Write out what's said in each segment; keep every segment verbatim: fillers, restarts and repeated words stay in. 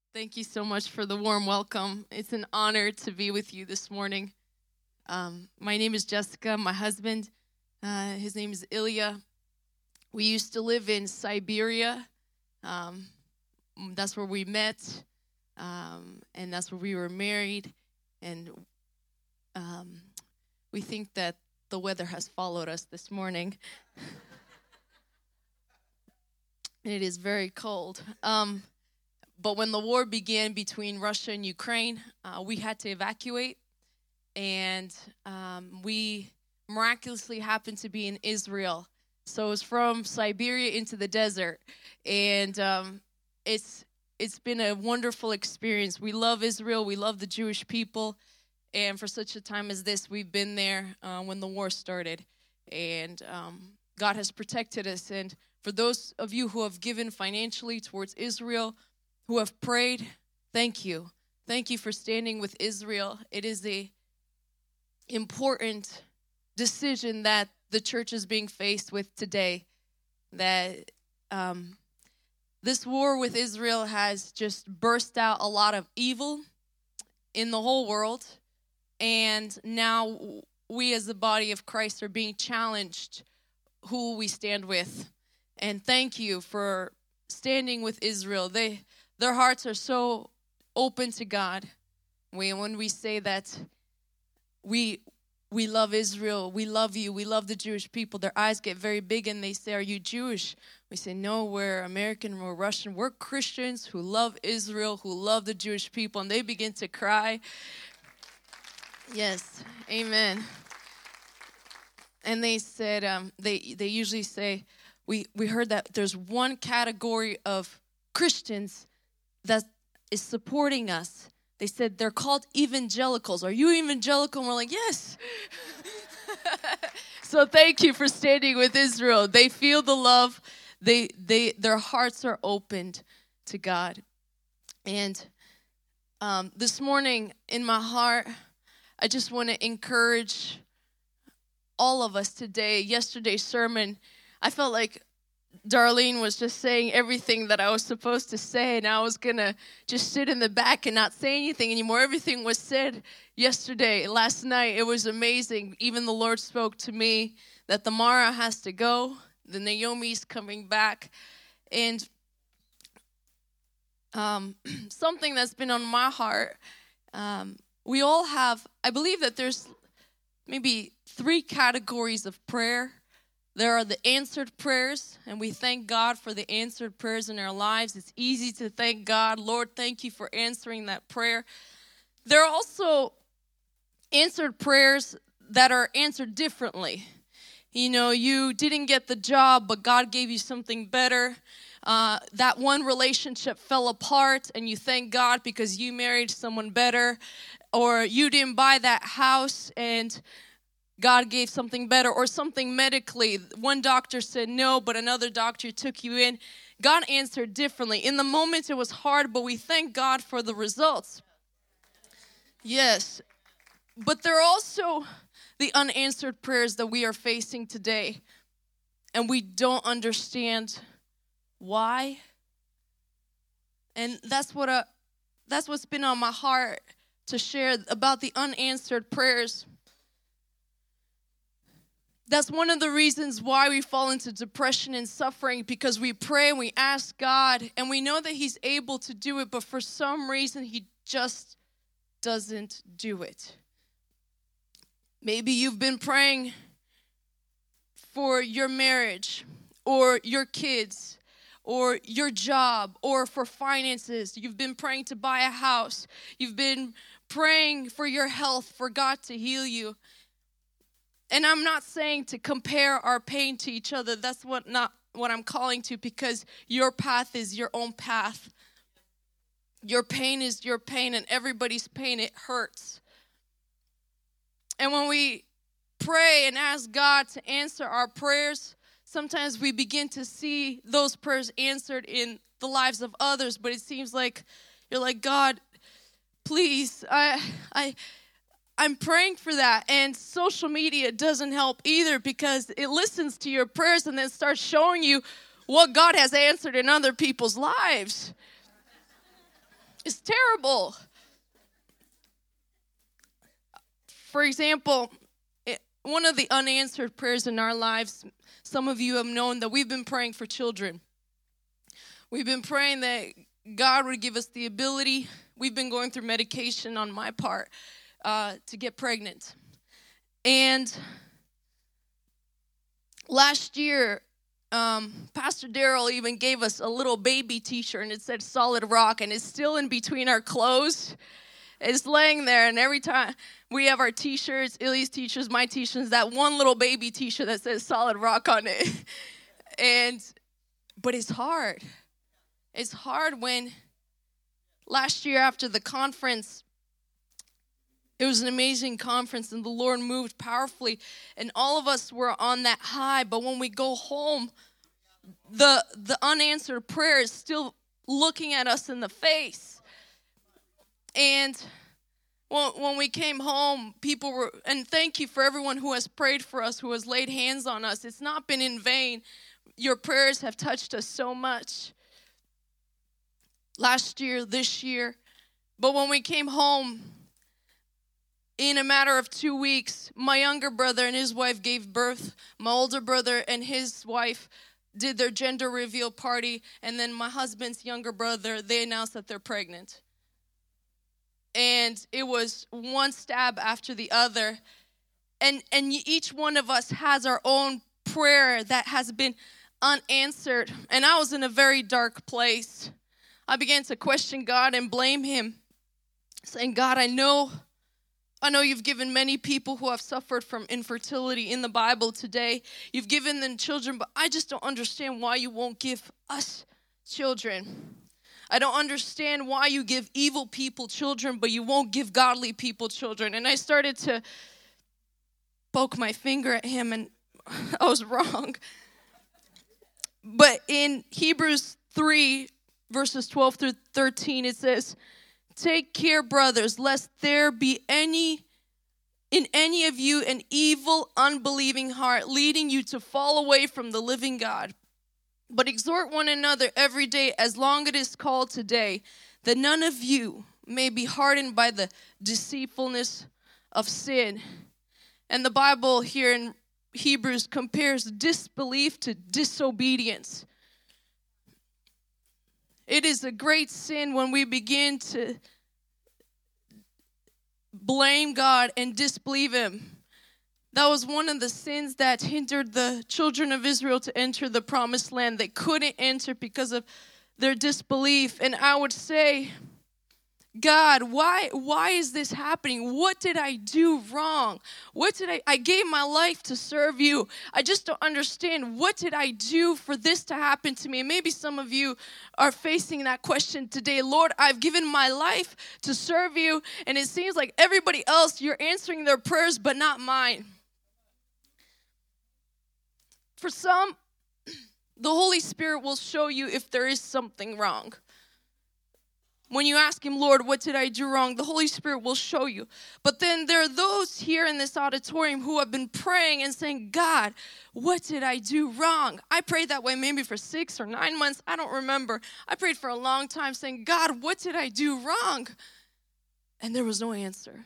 Thank you so much for the warm welcome. It's an honor to be with you this morning. Um, my name is Jessica. My husband, uh, his name is Ilya. We used to live in Siberia. Um, that's where we met, um, and that's where we were married. And um, we think that the weather has followed us this morning. It is very cold. Um, But when the war began between Russia and Ukraine, uh, we had to evacuate. And um, we miraculously happened to be in Israel. So it was from Siberia into the desert. And um, it's it's been a wonderful experience. We love Israel. We love the Jewish people. And for such a time as this, we've been there uh, when the war started. And um, God has protected us. And for those of you who have given financially towards Israel, who have prayed, thank you. Thank you for standing with Israel. It is a important decision that the church is being faced with today. That um, this war with Israel has just burst out a lot of evil in the whole world. And now we as the body of Christ are being challenged who we stand with. And thank you for standing with Israel. They... Their hearts are so open to God. We, when we say that we we love Israel, we love you, we love the Jewish people, their eyes get very big and they say, are you Jewish? We say, no, we're American, we're Russian. We're Christians who love Israel, who love the Jewish people. And they begin to cry. Yes, amen. And they said, um, they, they usually say, we, we heard that there's one category of Christians that is supporting us. They said they're called evangelicals. Are you evangelical? And we're like, yes. So thank you for standing with Israel. They feel the love. They they their hearts are opened to God. And um, this morning in my heart, I just want to encourage all of us today. Yesterday's sermon, I felt like Darlene was just saying everything that I was supposed to say, and I was going to just sit in the back and not say anything anymore. Everything was said yesterday, last night. It was amazing. Even the Lord spoke to me that the Mara has to go, the Naomi's coming back. And um, something that's been on my heart, um, we all have, I believe that there's maybe three categories of prayer. There are the answered prayers, and we thank God for the answered prayers in our lives. It's easy to thank God. Lord, thank you for answering that prayer. There are also answered prayers that are answered differently. You know, you didn't get the job, but God gave you something better. Uh, that one relationship fell apart, and you thank God because you married someone better. Or you didn't buy that house, and God gave something better, or something medically. One doctor said no, but another doctor took you in. God answered differently. In the moment, it was hard, but we thank God for the results. Yes. But there are also the unanswered prayers that we are facing today, and we don't understand why. And that's what I, that's what's been on my heart to share about the unanswered prayers. That's one of the reasons why we fall into depression and suffering, because we pray and we ask God, and we know that He's able to do it, but for some reason, He just doesn't do it. Maybe you've been praying for your marriage, or your kids, or your job, or for finances. You've been praying to buy a house. You've been praying for your health, for God to heal you. And I'm not saying to compare our pain to each other. That's what not what I'm calling to, because your path is your own path. Your pain is your pain, and everybody's pain, it hurts. And when we pray and ask God to answer our prayers, sometimes we begin to see those prayers answered in the lives of others, but it seems like you're like, God, please, I I I'm praying for that. And social media doesn't help either, because it listens to your prayers and then starts showing you what God has answered in other people's lives. It's terrible. For example, it, one of the unanswered prayers in our lives, some of you have known that we've been praying for children. We've been praying that God would give us the ability. We've been going through medication on my part uh, to get pregnant. And last year, um, Pastor Daryl even gave us a little baby t-shirt, and it said Solid Rock, and it's still in between our clothes. It's laying there, and every time we have our t-shirts, Illy's t-shirts, my t-shirts, that one little baby t-shirt that says Solid Rock on it. and, but it's hard. It's hard when last year after the conference, it was an amazing conference, and the Lord moved powerfully, and all of us were on that high, but when we go home, the the unanswered prayer is still looking at us in the face. And when, when we came home, people were, and thank you for everyone who has prayed for us, who has laid hands on us. It's not been in vain. Your prayers have touched us so much. Last year, this year. But when we came home, in a matter of two weeks, my younger brother and his wife gave birth. My older brother and his wife did their gender reveal party. And then my husband's younger brother, they announced that they're pregnant. And it was one stab after the other. And, and each one of us has our own prayer that has been unanswered. And I was in a very dark place. I began to question God and blame him, saying, God, I know, I know you've given many people who have suffered from infertility in the Bible today. You've given them children, but I just don't understand why you won't give us children. I don't understand why you give evil people children, but you won't give godly people children. And I started to poke my finger at him, and I was wrong. But in Hebrews three, verses twelve through thirteen, it says, take care, brothers, lest there be any in any of you an evil, unbelieving heart, leading you to fall away from the living God. But exhort one another every day, as long as it is called today, that none of you may be hardened by the deceitfulness of sin. And the Bible here in Hebrews compares disbelief to disobedience. It is a great sin when we begin to blame God and disbelieve him. That was one of the sins that hindered the children of Israel to enter the promised land. They couldn't enter because of their disbelief. And I would say, God, why why is this happening? What did I do wrong? What did I I gave my life to serve you. I just don't understand. What did I do for this to happen to me? And maybe some of you are facing that question today. Lord, I've given my life to serve you, and it seems like everybody else, you're answering their prayers, but not mine. For some, the Holy Spirit will show you if there is something wrong. When you ask him, Lord, what did I do wrong? The Holy Spirit will show you. But then there are those here in this auditorium who have been praying and saying, God, what did I do wrong? I prayed that way maybe for six or nine months. I don't remember. I prayed for a long time saying, God, what did I do wrong? And there was no answer.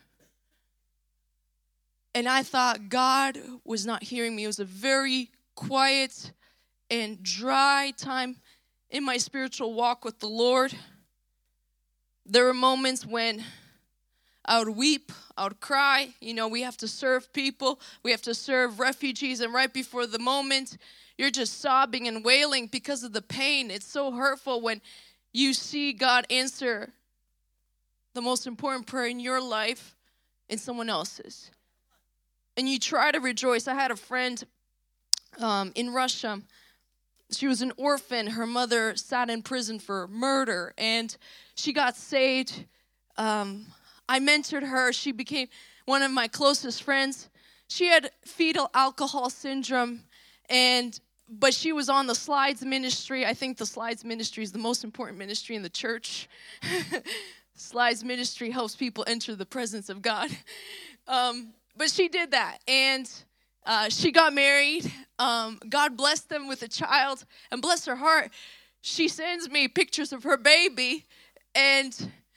And I thought God was not hearing me. It was a very quiet and dry time in my spiritual walk with the Lord. There were moments when I would weep, I would cry. You know, we have to serve people. We have to serve refugees. And right before the moment, you're just sobbing and wailing because of the pain. It's so hurtful when you see God answer the most important prayer in your life in someone else's. And you try to rejoice. I had a friend um, in Russia. She was an orphan. Her mother sat in prison for murder, and she got saved. Um, I mentored her. She became one of my closest friends. She had fetal alcohol syndrome, and but she was on the Slides ministry. I think the Slides ministry is the most important ministry in the church. Slides ministry helps people enter the presence of God. Um, but she did that, and uh, she got married. Um, God blessed them with a child, and bless her heart, she sends me pictures of her baby, and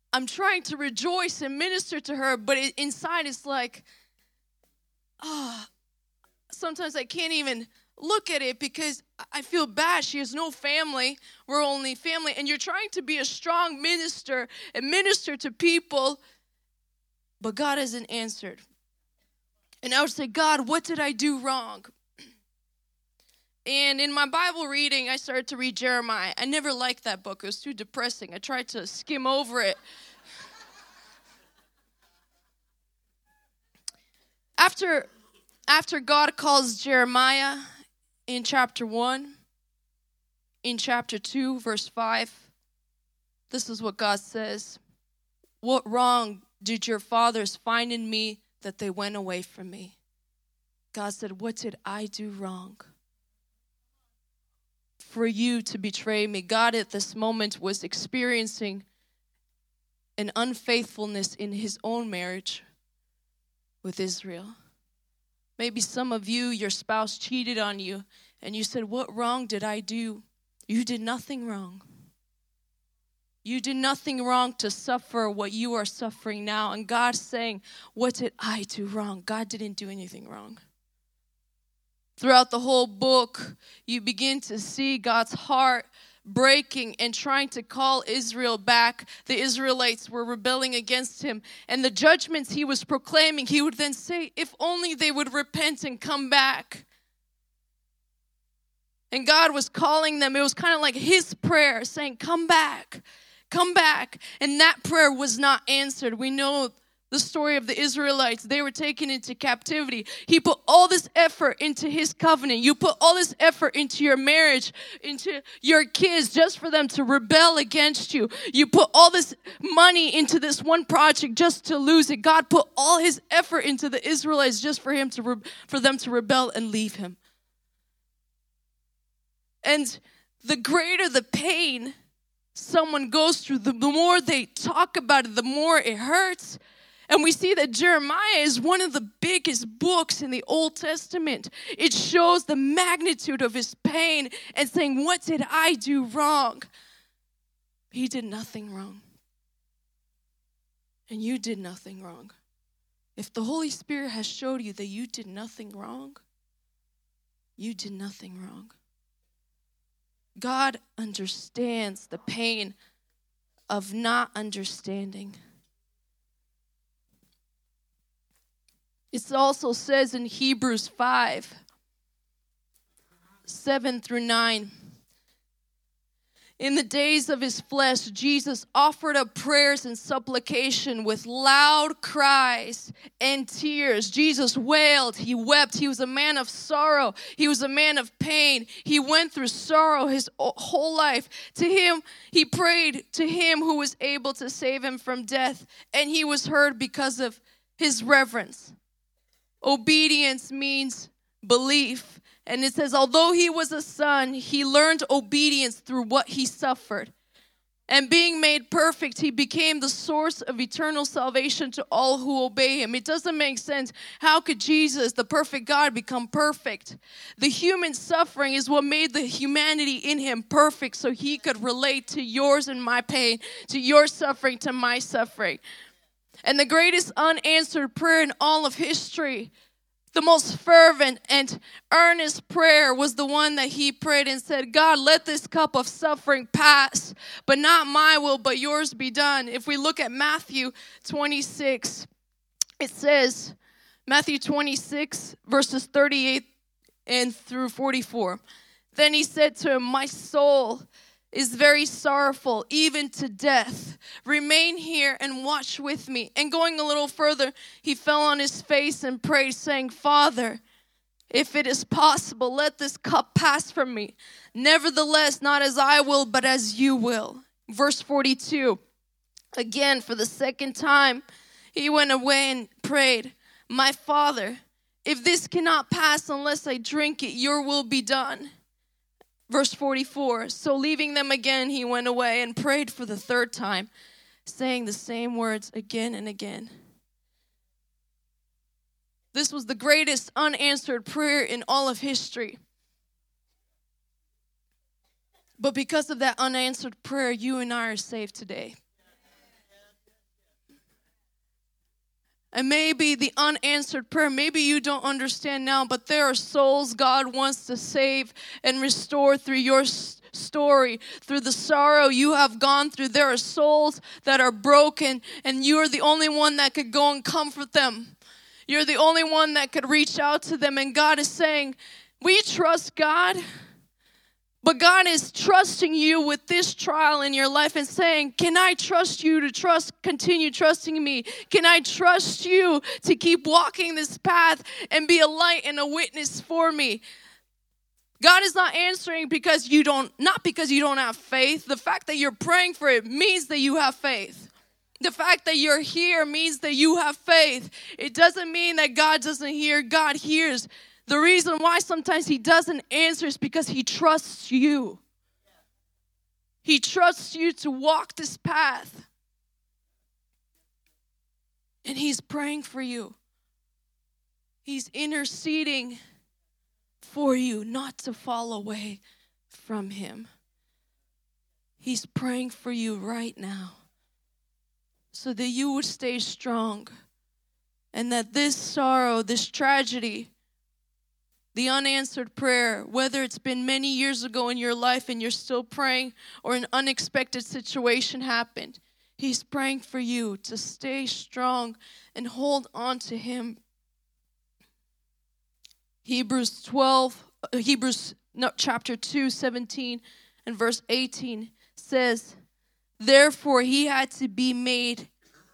I'm trying to rejoice and minister to her, but it, inside it's like, ah, oh, sometimes I can't even look at it because I feel bad. She has no family. We're only family. And you're trying to be a strong minister and minister to people, but God hasn't answered. And I would say, God, what did I do wrong? And in my Bible reading, I started to read Jeremiah. I never liked that book. It was too depressing. I tried to skim over it. After, after God calls Jeremiah in chapter one, in chapter two, verse five, this is what God says. What wrong did your fathers find in me that they went away from me? God said, what did I do wrong for you to betray me? God at this moment was experiencing an unfaithfulness in his own marriage with Israel. Maybe some of you, your spouse cheated on you, and you said, what wrong did I do? You did nothing wrong. You did nothing wrong to suffer what you are suffering now. And God's saying, what did I do wrong? God didn't do anything wrong. Throughout the whole book, you begin to see God's heart breaking and trying to call Israel back. The Israelites were rebelling against him. And the judgments he was proclaiming, he would then say, if only they would repent and come back. And God was calling them. It was kind of like his prayer saying, come back, come back. And that prayer was not answered. We know the story of the Israelites. They were taken into captivity. He put all this effort into his covenant. You put all this effort into your marriage, into your kids, just for them to rebel against you. You put all this money into this one project just to lose it. God put all his effort into the Israelites just for him to re- for them to rebel and leave him. And the greater the pain someone goes through, the more they talk about it, the more it hurts. And we see that Jeremiah is one of the biggest books in the Old Testament. It shows the magnitude of his pain and saying, what did I do wrong? He did nothing wrong. And you did nothing wrong. If the Holy Spirit has showed you that you did nothing wrong, you did nothing wrong. God understands the pain of not understanding. It also says in Hebrews five, seven through nine, in the days of his flesh, Jesus offered up prayers and supplication with loud cries and tears. Jesus wailed, he wept. He was a man of sorrow. He was a man of pain. He went through sorrow his whole life. To him, he prayed to him who was able to save him from death, and he was heard because of his reverence. Obedience means belief. And it says, although he was a son, he learned obedience through what he suffered. And being made perfect, he became the source of eternal salvation to all who obey him. It doesn't make sense. How could Jesus, the perfect God, become perfect? The human suffering is what made the humanity in him perfect, so he could relate to yours and my pain, to your suffering, to my suffering. And the greatest unanswered prayer in all of history, the most fervent and earnest prayer, was the one that he prayed and said, God, let this cup of suffering pass, but not my will, but yours be done. If we look at Matthew twenty-six, it says, Matthew twenty-six, verses thirty-eight and through forty-four. Then he said to him, my soul is very sorrowful, even to death. Remain here and watch with me. And going a little further, he fell on his face and prayed, saying, Father, if it is possible, let this cup pass from me. Nevertheless, not as I will, but as you will. Verse forty-two, again, for the second time, he went away and prayed, my Father, if this cannot pass unless I drink it, your will be done. Verse forty-four, so leaving them again, he went away and prayed for the third time, saying the same words again and again. This was the greatest unanswered prayer in all of history. But because of that unanswered prayer, you and I are saved today. And maybe the unanswered prayer, maybe you don't understand now, but there are souls God wants to save and restore through your story, through the sorrow you have gone through. There are souls that are broken, and you are the only one that could go and comfort them. You're the only one that could reach out to them, and God is saying, we trust God. But God is trusting you with this trial in your life and saying, can I trust you to trust, continue trusting me? Can I trust you to keep walking this path and be a light and a witness for me? God is not answering because you don't, not because you don't have faith. The fact that you're praying for it means that you have faith. The fact that you're here means that you have faith. It doesn't mean that God doesn't hear. God hears. The reason why sometimes he doesn't answer is because he trusts you. He trusts you to walk this path. And he's praying for you. He's interceding for you not to fall away from him. He's praying for you right now so that you would stay strong and that this sorrow, this tragedy, the unanswered prayer, whether it's been many years ago in your life and you're still praying or an unexpected situation happened, he's praying for you to stay strong and hold on to him. Hebrews twelve, uh, Hebrews no, chapter two, seventeen and verse eighteen says, therefore he had to be made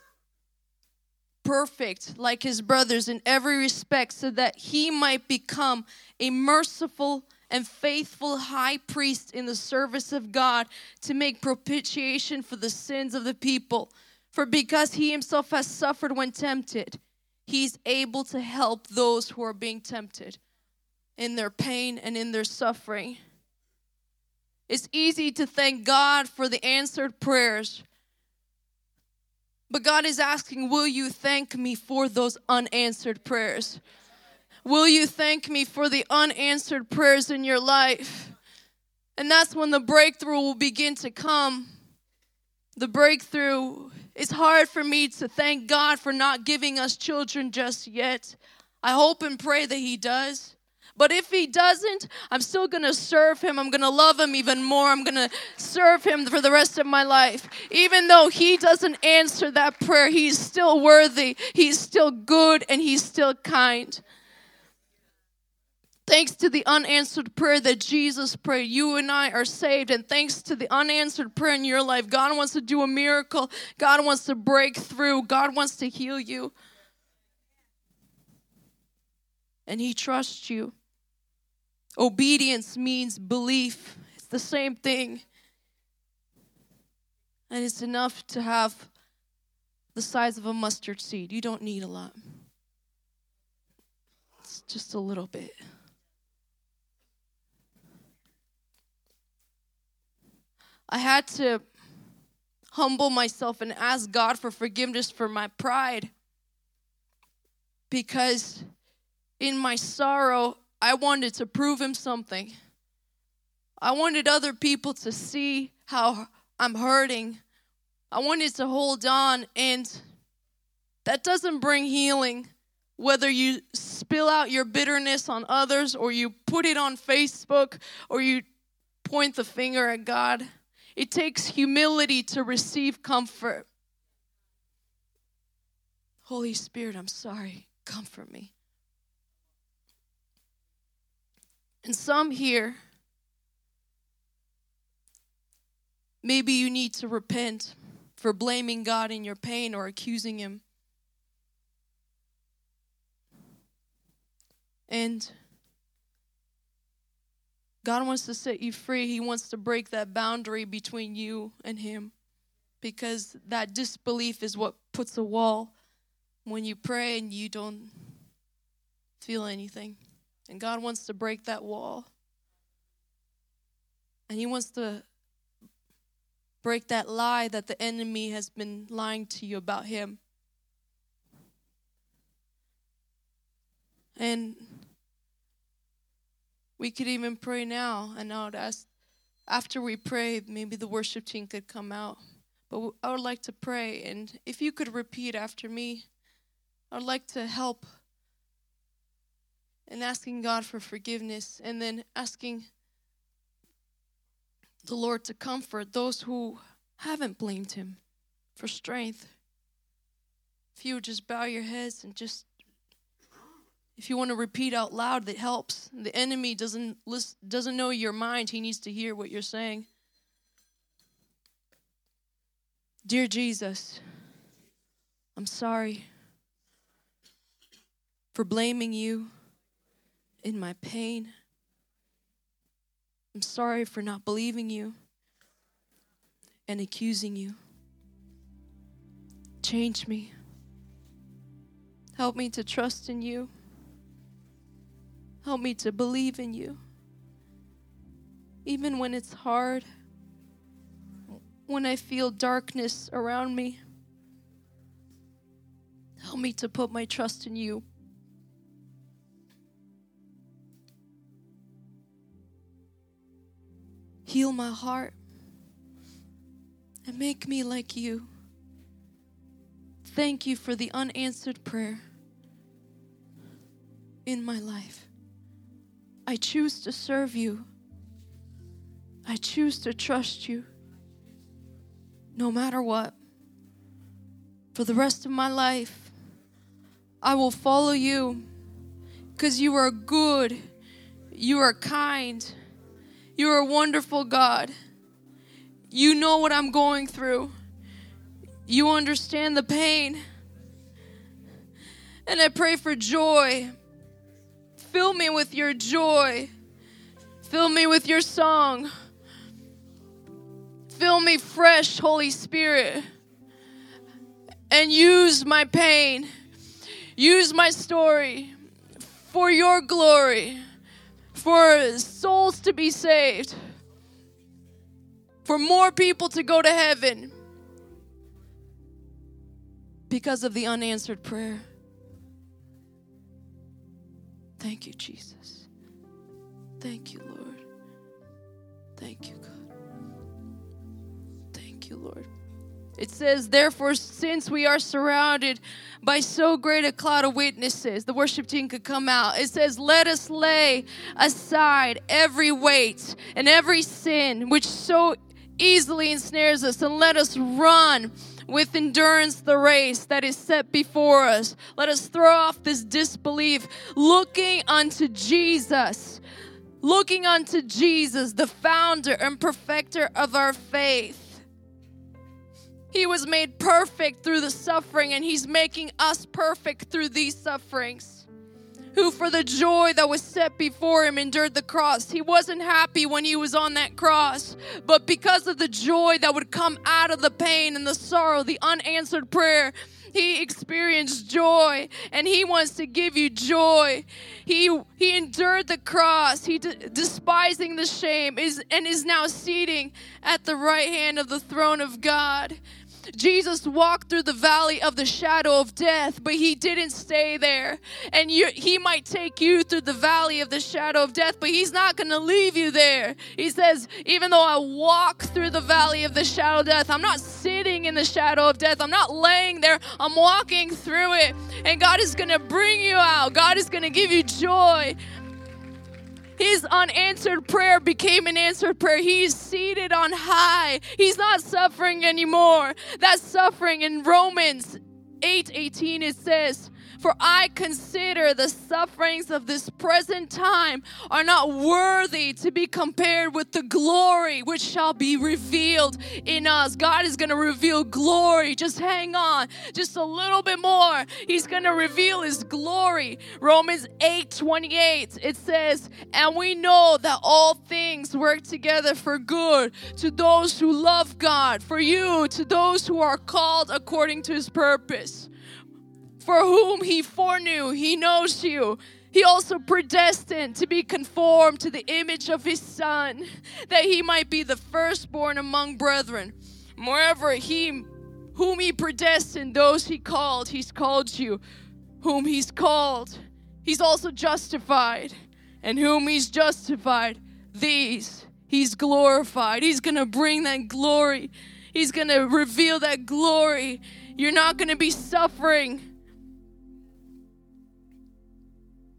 perfect like his brothers in every respect so that he might become a merciful and faithful high priest in the service of God to make propitiation for the sins of the people. For because he himself has suffered when tempted, he's able to help those who are being tempted in their pain and in their suffering. It's easy to thank God for the answered prayers. But God is asking, will you thank me for those unanswered prayers? Will you thank me for the unanswered prayers in your life? And that's when the breakthrough will begin to come. The breakthrough. It's hard for me to thank God for not giving us children just yet. I hope and pray that he does. But if he doesn't, I'm still going to serve him. I'm going to love him even more. I'm going to serve him for the rest of my life. Even though he doesn't answer that prayer, he's still worthy. He's still good and he's still kind. Thanks to the unanswered prayer that Jesus prayed, you and I are saved. And thanks to the unanswered prayer in your life, God wants to do a miracle. God wants to break through. God wants to heal you. And he trusts you. Obedience means belief. It's the same thing. And it's enough to have the size of a mustard seed. You don't need a lot. It's just a little bit. I had to humble myself and ask God for forgiveness for my pride. Because in my sorrow, I wanted to prove him something. I wanted other people to see how I'm hurting. I wanted to hold on, and that doesn't bring healing. Whether you spill out your bitterness on others, or you put it on Facebook, or you point the finger at God. It takes humility to receive comfort. Holy Spirit, I'm sorry. Comfort me. And some here, maybe you need to repent for blaming God in your pain or accusing him. And God wants to set you free. He wants to break that boundary between you and him, because that disbelief is what puts a wall when you pray and you don't feel anything. And God wants to break that wall. And he wants to break that lie that the enemy has been lying to you about him. And we could even pray now. And I would ask, after we pray, maybe the worship team could come out. But I would like to pray. And if you could repeat after me, I'd like to help in asking God for forgiveness, and then asking the Lord to comfort those who haven't blamed him for strength. If you would just bow your heads and just, if you want to repeat out loud, that helps. The enemy doesn't listen, doesn't know your mind. He needs to hear what you're saying. Dear Jesus, I'm sorry for blaming you in my pain. I'm sorry for not believing you and accusing you. Change me. Help me to trust in you. Help me to believe in you. Even when it's hard, when I feel darkness around me, help me to put my trust in you. Heal my heart and make me like you. Thank you for the unanswered prayer in my life. I choose to serve you. I choose to trust you no matter what. For the rest of my life, I will follow you because you are good. You are kind. You are a wonderful God. You know what I'm going through. You understand the pain. And I pray for joy. Fill me with your joy. Fill me with your song. Fill me fresh, Holy Spirit. And use my pain. Use my story for your glory. For souls to be saved. For more people to go to heaven. Because of the unanswered prayer. Thank you, Jesus. Thank you, Lord. Thank you, God. Thank you, Lord. It says, therefore, since we are surrounded by so great a cloud of witnesses, the worship team could come out. It says, let us lay aside every weight and every sin which so easily ensnares us, and let us run with endurance the race that is set before us. Let us throw off this disbelief, looking unto Jesus, looking unto Jesus, the founder and perfecter of our faith. He was made perfect through the suffering, and he's making us perfect through these sufferings. Who for the joy that was set before him endured the cross. He wasn't happy when he was on that cross, but because of the joy that would come out of the pain and the sorrow, the unanswered prayer, he experienced joy, and he wants to give you joy. He he endured the cross, he d- despising the shame, is and is now seating at the right hand of the throne of God. Jesus walked through the valley of the shadow of death, but he didn't stay there. And you, he might take you through the valley of the shadow of death, but he's not going to leave you there. He says, even though I walk through the valley of the shadow of death, I'm not sitting in the shadow of death. I'm not laying there. I'm walking through it. And God is going to bring you out. God is going to give you joy. His unanswered prayer became an answered prayer. He is seated on high. He's not suffering anymore. That suffering in Romans eight eighteen, it says, for I consider the sufferings of this present time are not worthy to be compared with the glory which shall be revealed in us. God is going to reveal glory. Just hang on. Just a little bit more. He's going to reveal his glory. Romans eight twenty-eight, it says, and we know that all things work together for good to those who love God, for you, to those who are called according to his purpose. For whom he foreknew, he knows you. He also predestined to be conformed to the image of his Son, that he might be the firstborn among brethren. Moreover, he whom he predestined, those he called, he's called you. Whom he's called, he's also justified. And whom he's justified, these he's glorified. He's going to bring that glory. He's going to reveal that glory. You're not going to be suffering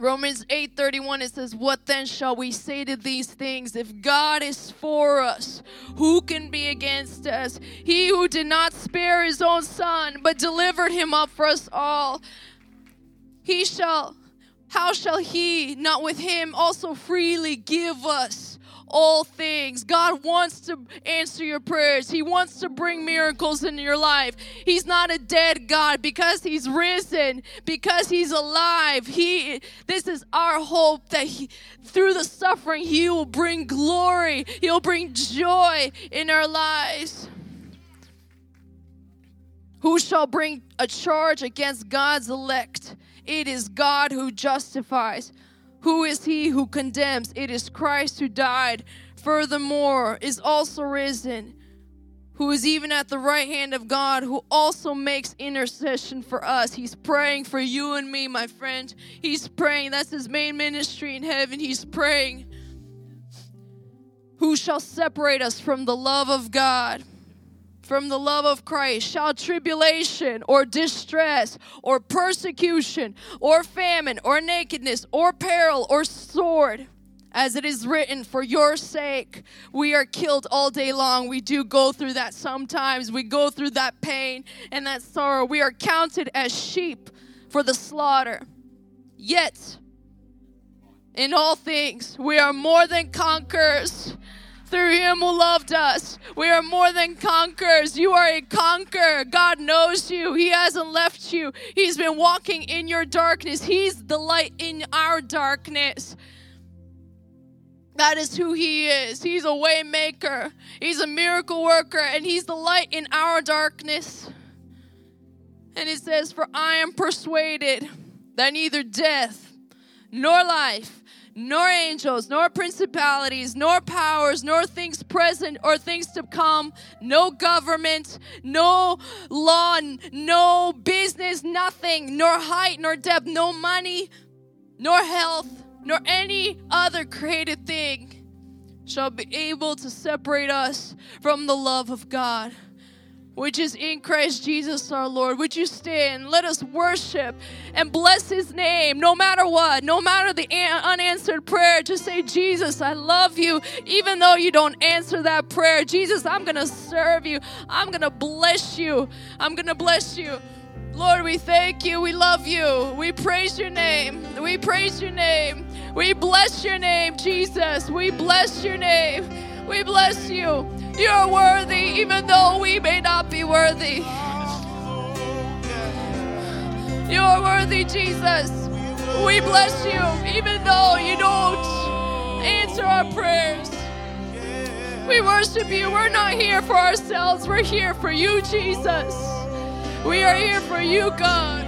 Romans eight thirty-one, it says, what then shall we say to these things? If God is for us, who can be against us? He who did not spare his own son, but delivered him up for us all, he shall, how shall he not with him also freely give us all things? God wants to answer your prayers. He wants to bring miracles into your life. He's not a dead God. Because he's risen, because he's alive, he this is our hope that he, through the suffering, he will bring glory. He'll bring joy in our lives. Who shall bring a charge against God's elect? It is God who justifies. Who is he who condemns? It is Christ who died, furthermore is also risen, who is even at the right hand of God, who also makes intercession for us. He's praying for you and me, my friend. He's praying. That's his main ministry in heaven. He's praying. Who shall separate us from the love of God? From the love of Christ? Shall tribulation or distress or persecution or famine or nakedness or peril or sword? As it is written, for your sake we are killed all day long. We do go through that sometimes. We go through that pain and that sorrow. We are counted as sheep for the slaughter. Yet, in all things, we are more than conquerors. Through him who loved us. We are more than conquerors. You are a conqueror. God knows you. He hasn't left you. He's been walking in your darkness. He's the light in our darkness. That is who he is. He's a way maker. He's a miracle worker. And he's the light in our darkness. And it says, for I am persuaded that neither death nor life, nor angels, nor principalities, nor powers, nor things present or things to come, no government, no law, no business, nothing, nor height, nor depth, no money, nor health, nor any other created thing shall be able to separate us from the love of God, which is in Christ Jesus our Lord. Would you stand? Let us worship and bless his name no matter what, no matter the unanswered prayer. Just say, Jesus, I love you. Even though you don't answer that prayer, Jesus, I'm going to serve you. I'm going to bless you. I'm going to bless you. Lord, we thank you. We love you. We praise your name. We praise your name. We bless your name, Jesus. We bless your name. We bless you. You are worthy, even though we may not be worthy. You are worthy, Jesus. We bless you, even though you don't answer our prayers. We worship you. We're not here for ourselves. We're here for you, Jesus. We are here for you, God.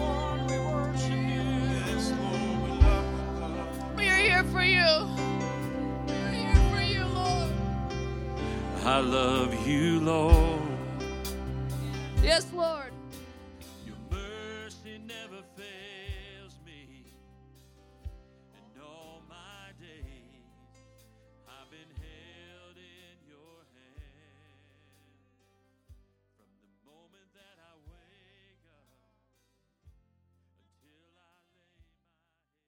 We are here for you. I love you, Lord. Yes, Lord.